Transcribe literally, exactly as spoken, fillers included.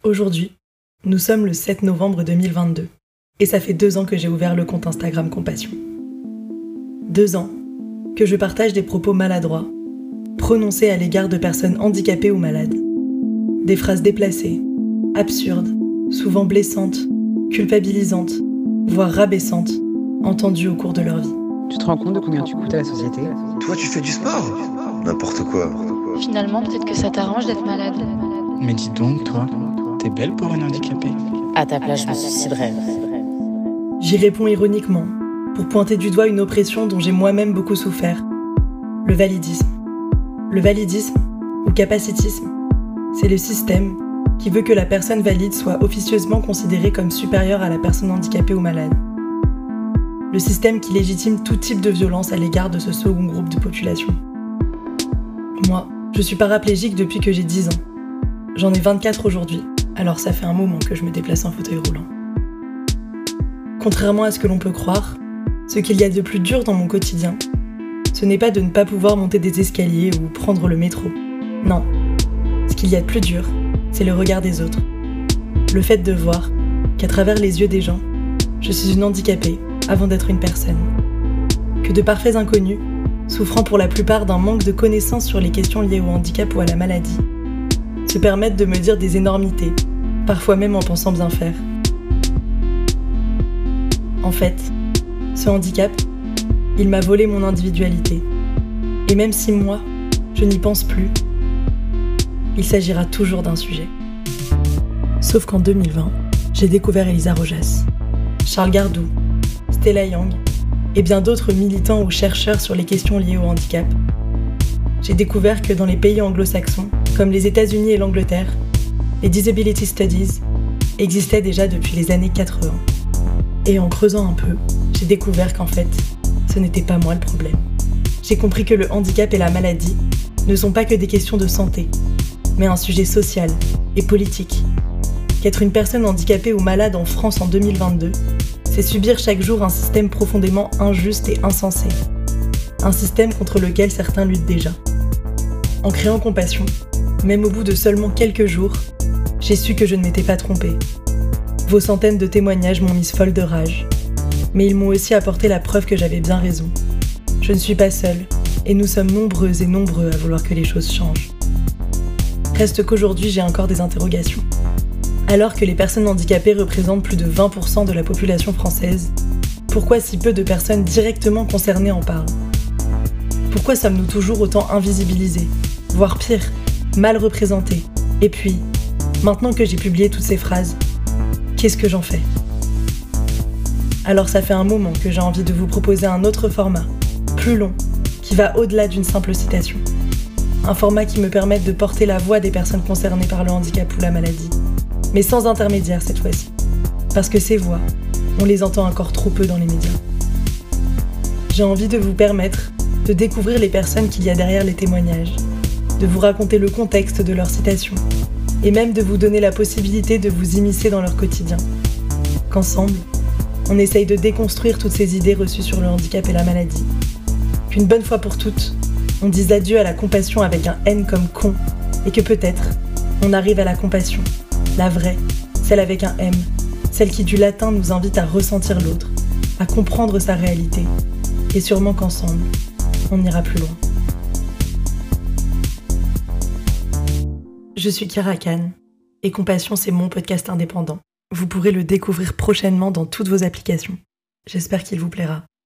Aujourd'hui, nous sommes le sept novembre deux mille vingt-deux et ça fait deux ans que j'ai ouvert le compte Instagram Compassion. Deux ans que je partage des propos maladroits, prononcés à l'égard de personnes handicapées ou malades. Des phrases déplacées, absurdes, souvent blessantes, culpabilisantes, voire rabaissantes, entendues au cours de leur vie. Tu te rends compte de combien tu coûtes à la société ? Toi, tu fais du sport ? N'importe quoi. Finalement, peut-être que ça t'arrange d'être malade. Mais dis donc, toi, t'es belle pour une handicapée. À ta place, je me suiciderais. J'y réponds ironiquement, pour pointer du doigt une oppression dont j'ai moi-même beaucoup souffert. Le validisme. Le validisme, ou capacitisme, c'est le système qui veut que la personne valide soit officieusement considérée comme supérieure à la personne handicapée ou malade. Le système qui légitime tout type de violence à l'égard de ce second groupe de population. Moi, je suis paraplégique depuis que j'ai dix ans. J'en ai vingt-quatre aujourd'hui, alors ça fait un moment que je me déplace en fauteuil roulant. Contrairement à ce que l'on peut croire, ce qu'il y a de plus dur dans mon quotidien, ce n'est pas de ne pas pouvoir monter des escaliers ou prendre le métro. Non, ce qu'il y a de plus dur, c'est le regard des autres. Le fait de voir qu'à travers les yeux des gens, je suis une handicapée avant d'être une personne. Que de parfaits inconnus, souffrant pour la plupart d'un manque de connaissances sur les questions liées au handicap ou à la maladie, se permettent de me dire des énormités, parfois même en pensant bien faire. En fait, ce handicap, il m'a volé mon individualité. Et même si moi, je n'y pense plus, il s'agira toujours d'un sujet. Sauf qu'en deux mille vingt, j'ai découvert Elisa Rojas, Charles Gardou, Stella Young et bien d'autres militants ou chercheurs sur les questions liées au handicap. J'ai découvert que dans les pays anglo-saxons, comme les États-Unis et l'Angleterre, les Disability Studies existaient déjà depuis les années quatre-vingts. Et en creusant un peu, j'ai découvert qu'en fait, ce n'était pas moi le problème. J'ai compris que le handicap et la maladie ne sont pas que des questions de santé, mais un sujet social et politique. Qu'être une personne handicapée ou malade en France en deux mille vingt-deux, c'est subir chaque jour un système profondément injuste et insensé. Un système contre lequel certains luttent déjà. En créant Compassion, même au bout de seulement quelques jours, j'ai su que je ne m'étais pas trompée. Vos centaines de témoignages m'ont mise folle de rage. Mais ils m'ont aussi apporté la preuve que j'avais bien raison. Je ne suis pas seule, et nous sommes nombreuses et nombreux à vouloir que les choses changent. Reste qu'aujourd'hui, j'ai encore des interrogations. Alors que les personnes handicapées représentent plus de vingt pour cent de la population française, pourquoi si peu de personnes directement concernées en parlent ? Pourquoi sommes-nous toujours autant invisibilisés, voire pire, mal représentés ? Et puis, maintenant que j'ai publié toutes ces phrases, qu'est-ce que j'en fais ? Alors ça fait un moment que j'ai envie de vous proposer un autre format, plus long, qui va au-delà d'une simple citation. Un format qui me permette de porter la voix des personnes concernées par le handicap ou la maladie, mais sans intermédiaire cette fois-ci. Parce que ces voix, on les entend encore trop peu dans les médias. J'ai envie de vous permettre de découvrir les personnes qu'il y a derrière les témoignages, de vous raconter le contexte de leurs citations, et même de vous donner la possibilité de vous immiscer dans leur quotidien. Qu'ensemble, on essaye de déconstruire toutes ces idées reçues sur le handicap et la maladie. Qu'une bonne fois pour toutes, on dise adieu à la compassion avec un N comme con, et que peut-être, on arrive à la compassion, la vraie, celle avec un M, celle qui du latin nous invite à ressentir l'autre, à comprendre sa réalité, et sûrement qu'ensemble, on ira plus loin. Je suis Kira Khan, et Compassion, c'est mon podcast indépendant. Vous pourrez le découvrir prochainement dans toutes vos applications. J'espère qu'il vous plaira.